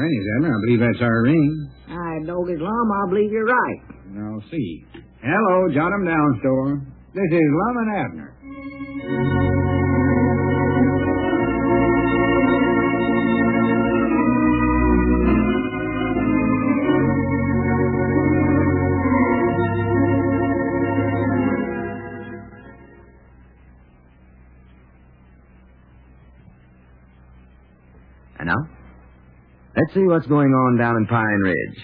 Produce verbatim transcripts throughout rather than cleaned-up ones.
pennies, Abner. I believe that's our ring. I noticed, Lum. I believe you're right. I'll see. Hello, jot 'em down, store. This is Lum and Abner. And now, let's see what's going on down in Pine Ridge.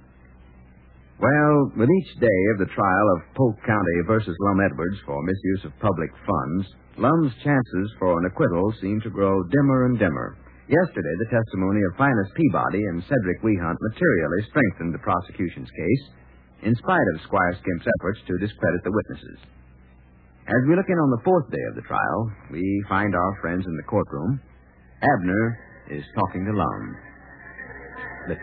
Well, with each day of the trial of Polk County versus Lum Edwards for misuse of public funds, Lum's chances for an acquittal seem to grow dimmer and dimmer. Yesterday, the testimony of Finus Peabody and Cedric Wehunt materially strengthened the prosecution's case, in spite of Squire Skimp's efforts to discredit the witnesses. As we look in on the fourth day of the trial, we find our friends in the courtroom. Abner is talking to Lum. But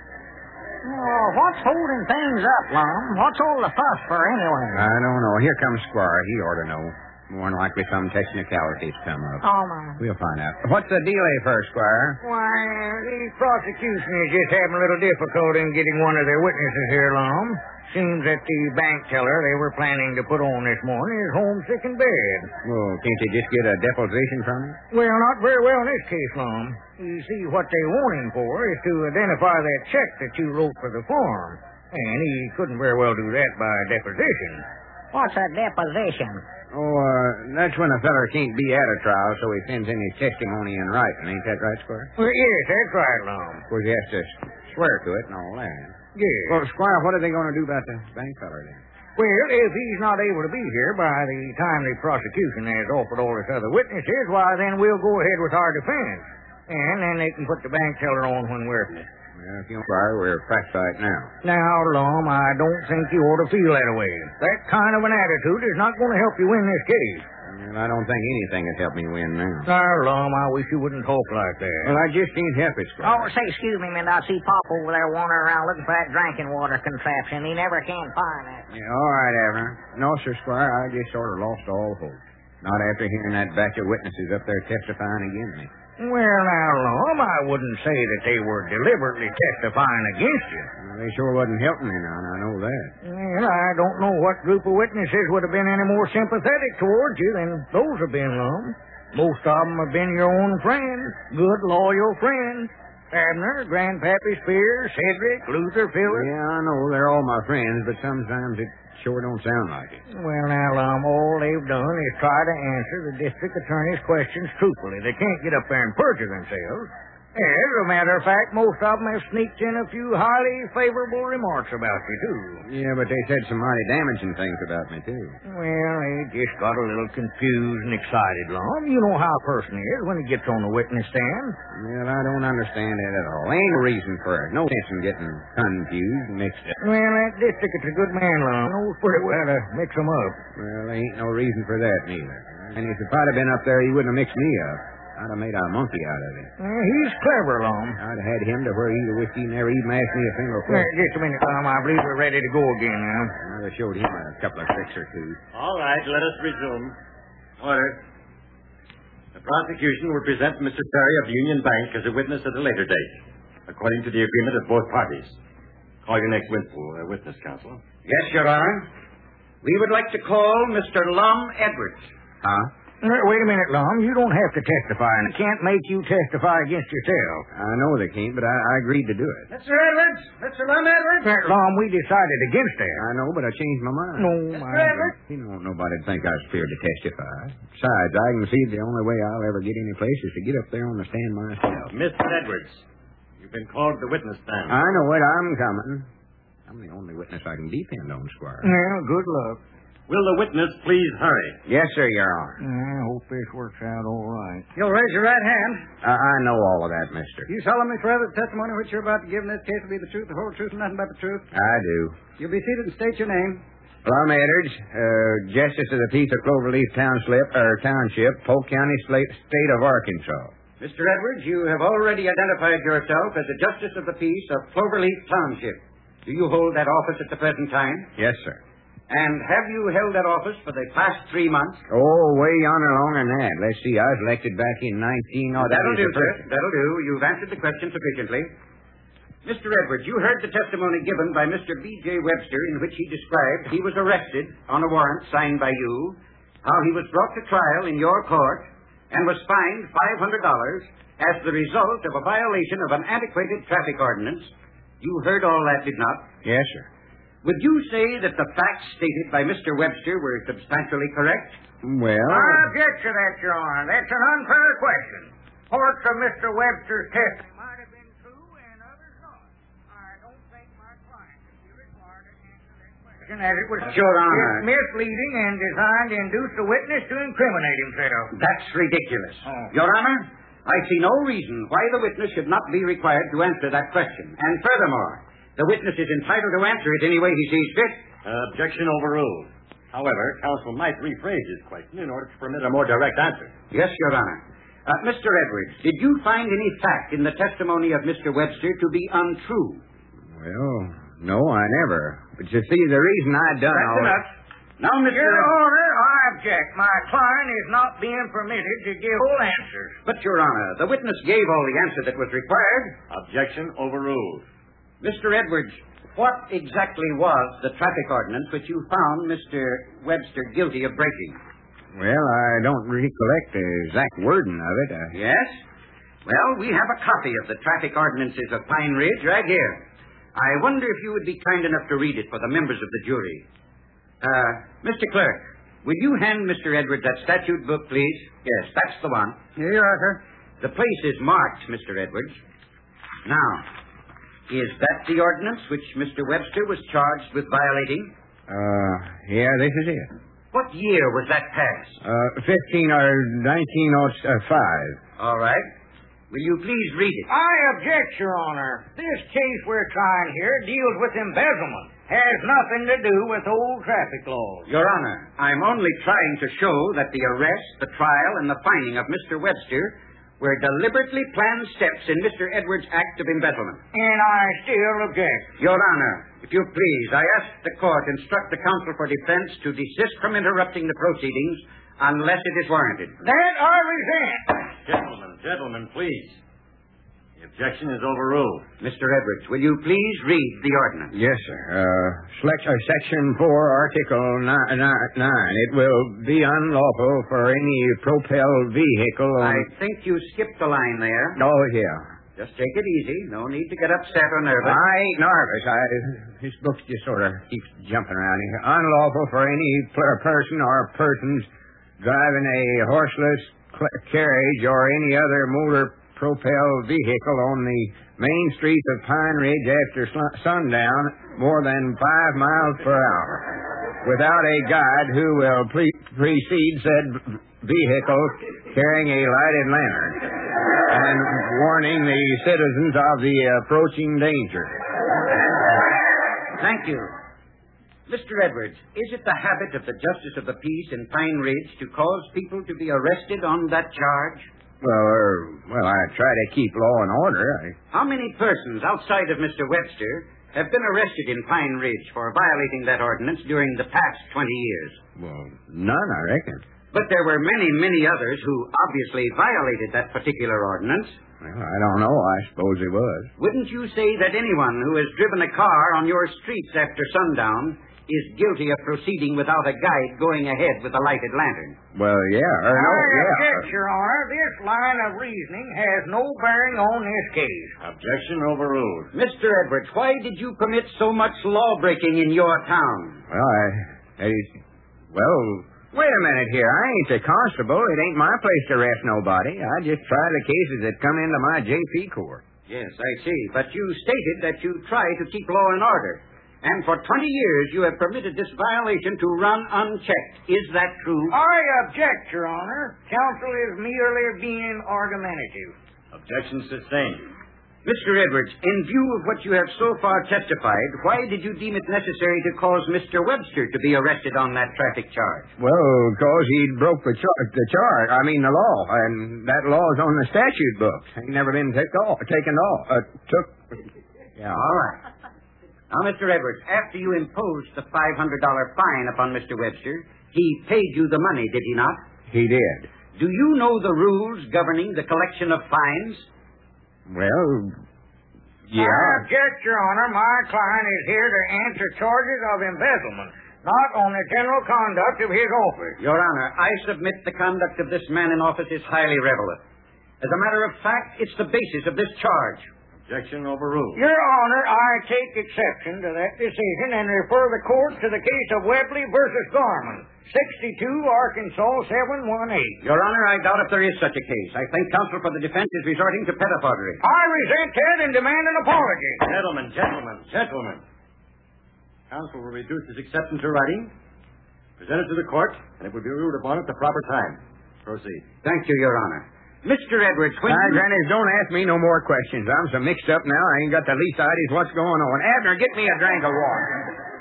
Oh, what's holding things up, Lum? What's all the fuss for, anyway? I don't know. Here comes Squire. He ought to know. More than likely some technicalities come up. Oh, my. We'll find out. What's the deal first, Squire? Why, the prosecution is just having a little difficulty in getting one of their witnesses here, Lum. Seems that the bank teller they were planning to put on this morning is homesick in bed. Well, can't you just get a deposition from him? Well, not very well in this case, Lum. You see, what they want him for is to identify that check that you wrote for the farm. And he couldn't very well do that by deposition. What's a deposition? Oh, uh, that's when a feller can't be at a trial, so he sends in his testimony in writing. Ain't that right, Squire? Well, yes, that's right, Lum. Of course, he has to swear to it and all that. Yes. Well, Squire, what are they going to do about the bank feller then? Well, if he's not able to be here by the time the prosecution has offered all his other witnesses, why, then we'll go ahead with our defense. And then they can put the bank teller on when we're... Well, if you don't, Squire, we're cracked right now. Now, Lum, I don't think you ought to feel that way. That kind of an attitude is not going to help you win this case. Well, I don't think anything has helped me win now. Now, Lum, I wish you wouldn't talk like that. Well, I just can't help it, Squire. Oh, say, excuse me, man. I see Pop over there wandering around looking for that drinking water contraption. He never can find it. Yeah, all right, Abner. No, sir, Squire, I just sort of lost all hope. Not after hearing that batch of witnesses up there testifying against me. Well, now, Lum, I wouldn't say that they were deliberately testifying against you. Well, they sure wasn't helping me none, I know that. Well, I don't know what group of witnesses would have been any more sympathetic towards you than those have been, Lum. Most of them have been your own friends, good, loyal friends. Abner, Grandpappy Spears, Cedric, Luther, Phillips. Yeah, I know they're all my friends, but sometimes it sure don't sound like it. Well, now, Lum, all they've done is try to answer the district attorney's questions truthfully. They can't get up there and perjure themselves. As a matter of fact, most of them have sneaked in a few highly favorable remarks about you, too. Yeah, but they said some mighty damaging things about me, too. Well, they just got a little confused and excited, Lum. You know how a person is when he gets on the witness stand. Well, I don't understand that at all. Ain't no reason for it. No sense in getting confused and mixed up. Well, that district is a good man, Lum. Knows pretty well to mix them up. Well, there ain't no reason for that, neither. And if I'd have been up there, he wouldn't have mixed me up. I'd have made a monkey out of him. Well, he's clever, Lum. I'd have had him to where he'd have wished he never even asked me a single Well, question. just a minute, Lum. I believe we're ready to go again now. I'd have showed him a couple of tricks or two. All right, let us resume. Order. The prosecution will present Mister Perry of Union Bank as a witness at a later date, according to the agreement of both parties. Call your next witness, uh, witness counsel. Yes, Your Honor. We would like to call Mister Lum Edwards. Huh? Uh, wait a minute, Lum. You don't have to testify, and I can't make you testify against yourself. I know they can't, but I, I agreed to do it. Mister Edwards? Mister Lum Edwards? Uh, Lum, we decided against that. I know, but I changed my mind. No, Mister I... Edwards? You don't want nobody to think I was scared to testify. Besides, I can see the only way I'll ever get any place is to get up there on the stand myself. Mister Edwards, you've been called to the witness stand. I know it. I'm coming. I'm the only witness I can depend on, Squire. Well, good luck. Will the witness please hurry? Yes, sir, Your Honor. I hope this works out all right. You'll raise your right hand. I, I know all of that, mister. You solemnly swear that the testimony which you're about to give in this case will be the truth, the whole truth, and nothing but the truth? I do. You'll be seated and state your name. Lum Edwards, uh, Justice of the Peace of Cloverleaf Township, or Township, Polk County, State of Arkansas. Mister Edwards, you have already identified yourself as a Justice of the Peace of Cloverleaf Township. Do you hold that office at the present time? Yes, sir. And have you held that office for the past three months? Oh, way yonder longer than that. Let's see, I was elected back in nineteen... Oh, that That'll is do, the sir. first- That'll do. You've answered the question sufficiently. Mister Edwards, you heard the testimony given by Mister B J. Webster in which he described he was arrested on a warrant signed by you, how he was brought to trial in your court, and was fined five hundred dollars as the result of a violation of an antiquated traffic ordinance. You heard all that, did not? Yes, sir. Would you say that the facts stated by Mister Webster were substantially correct? Well... I object to that, Your Honor. That's an unfair question. Parts of Mister Webster's testimony might have been true and others not. I don't think my client should be required to answer that question as it was Your Honor. misleading and designed to induce the witness to incriminate himself. That's ridiculous. Oh. Your Honor, I see no reason why the witness should not be required to answer that question. And furthermore, the witness is entitled to answer it any way he sees fit. Uh, objection overruled. However, counsel might rephrase his question in order to permit a more direct answer. Yes, Your Honor. Uh, Mister Edwards, did you find any fact in the testimony of Mister Webster to be untrue? Well, no, I never. But you see, the reason I done That's all enough. Now, Mister Your Honor, I object. My client is not being permitted to give full answers. But, Your Honor, the witness gave all the answer that was required. Objection overruled. Mister Edwards, what exactly was the traffic ordinance which you found Mister Webster guilty of breaking? Well, I don't recollect the exact wording of it. I... Yes? Well, we have a copy of the traffic ordinances of Pine Ridge right here. I wonder if you would be kind enough to read it for the members of the jury. Uh, Mister Clerk, will you hand Mister Edwards that statute book, please? Yes, that's the one. Here you are, sir. The place is marked, Mister Edwards. Now, is that the ordinance which Mister Webster was charged with violating? Uh, yeah, this is it. What year was that passed? Uh, fifteen or nineteen oh five. All right. Will you please read it? I object, Your Honor. This case we're trying here deals with embezzlement. Has nothing to do with old traffic laws. Your Honor, I'm only trying to show that the arrest, the trial, and the fining of Mister Webster were deliberately planned steps in Mister Edwards' act of embezzlement. And I still object. Your Honor, if you please, I ask the court instruct the counsel for defense to desist from interrupting the proceedings unless it is warranted. That I resent. Gentlemen, gentlemen, please. The objection is overruled. Mister Edwards, will you please read the ordinance? Yes, sir. Uh, select, uh, section four, article nine, nine. It will be unlawful for any propelled vehicle on... I think you skipped a line there. Oh, yeah. Just take it easy. No need to get upset or nervous. I ain't nervous. I, this book just sort of keeps jumping around here. Unlawful for any pl- person or persons driving a horseless cl- carriage or any other motor-propelled vehicle on the main streets of Pine Ridge after sl- sundown more than five miles per hour without a guide who will pre- precede said vehicle carrying a lighted lantern and warning the citizens of the approaching danger. Thank you. Mister Edwards, is it the habit of the Justice of the Peace in Pine Ridge to cause people to be arrested on that charge? Well, uh, well, I try to keep law and order. I... How many persons outside of Mister Webster have been arrested in Pine Ridge for violating that ordinance during the past twenty years? Well, none, I reckon. But there were many, many others who obviously violated that particular ordinance. Well, I don't know. I suppose it was. Wouldn't you say that anyone who has driven a car on your streets after sundown is guilty of proceeding without a guide going ahead with a lighted lantern? Well, yeah. Or no, I yeah. object, Your Honor. This line of reasoning has no bearing on this case. Objection overruled. Mister Edwards, why did you commit so much law-breaking in your town? Well, I... I well, wait a minute here. I ain't the constable. It ain't my place to arrest nobody. I just try the cases that come into my J P court. Yes, I see. But you stated that you try to keep law and order. And for twenty years you have permitted this violation to run unchecked. Is that true? I object, Your Honor. Counsel is merely being argumentative. Objection sustained. Mister Edwards, in view of what you have so far testified, why did you deem it necessary to cause Mister Webster to be arrested on that traffic charge? Well, because he broke the, char- the charge, I mean the law, and that law's on the statute books. Ain't never been take off, taken off. Uh, took. Yeah. All right. Now, Mister Edwards, after you imposed the five hundred dollars fine upon Mister Webster, he paid you the money, did he not? He did. Do you know the rules governing the collection of fines? Well, Yeah. I object, Your Honor. My client is here to answer charges of embezzlement, not on the general conduct of his office. Your Honor, I submit the conduct of this man in office is highly relevant. As a matter of fact, it's the basis of this charge. Objection overruled. Your Honor, I take exception to that decision and refer the court to the case of Webley versus Garman, sixty-two Arkansas seven one eight. Your Honor, I doubt if there is such a case. I think counsel for the defense is resorting to pettifoggery. I resent that and demand an apology. Gentlemen, gentlemen, gentlemen. Counsel will reduce his acceptance to writing, present it to the court, and it will be ruled upon at the proper time. Proceed. Thank you, Your Honor. Mister Edwards, when Now, you... Grannies, don't ask me no more questions. I'm so mixed up now, I ain't got the least idea what's going on. Abner, get me a drink of water.